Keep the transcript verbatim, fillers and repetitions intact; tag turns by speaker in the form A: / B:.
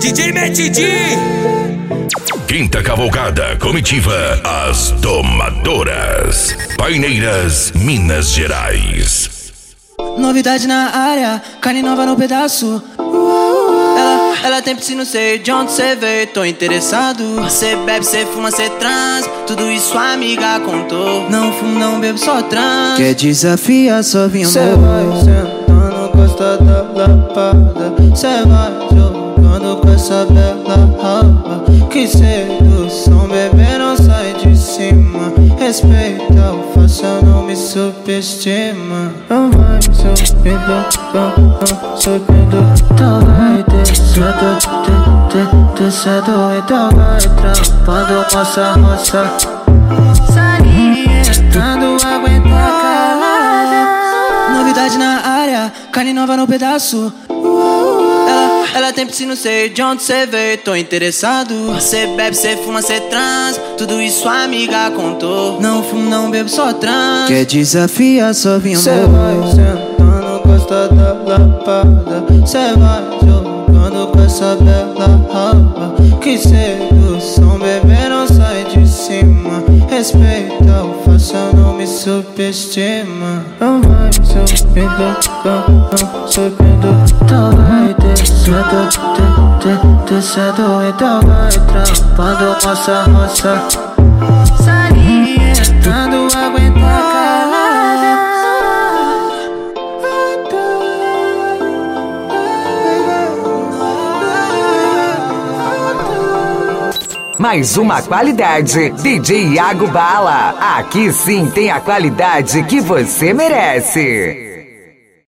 A: D J Metidi.
B: Quinta Cavalgada Comitiva As Domadoras, Paineiras, Minas Gerais.
C: Novidade na área, carne nova no pedaço. Ela, ela tem piscina, não sei de onde cê veio, tô interessado. Cê bebe, cê fuma, cê trans, tudo isso a amiga contou. Não fumo, não bebo, só trans. Quer desafiar, só vim amor. Cê vai sentando, gosta da lapada. Cê vai jogando com essa bela raba. Que sedução, bebê, não sai de cima. Respeita o faça, não me subestima. Não vai subindo, não subindo. Então vai descendo, de, de, descendo. Então vai trampando, moça, moça. Salientando, aguenta calada. Novidade na área, carne nova no pedaço. Ela, ela tem piscina, não sei de onde cê veio, tô interessado. Cê bebe, cê fuma, cê trans, tudo isso a amiga contou. Não fumo, não bebo, só trans. Quer desafiar, só vim amor. Cê vai sentando, gosta da lapada. Cê vai jogando com essa bela raba. Que sedução, bebê, não sai de cima. Respeita o faça, não me subestima. Não vai subindo, não subindo. Então vai descendo, de, de, descendo. Então vai trampando, moça, moça. Salientando, aguenta calada.
D: Mais uma qualidade, D J Iago Bala. Aqui sim tem a qualidade que você merece.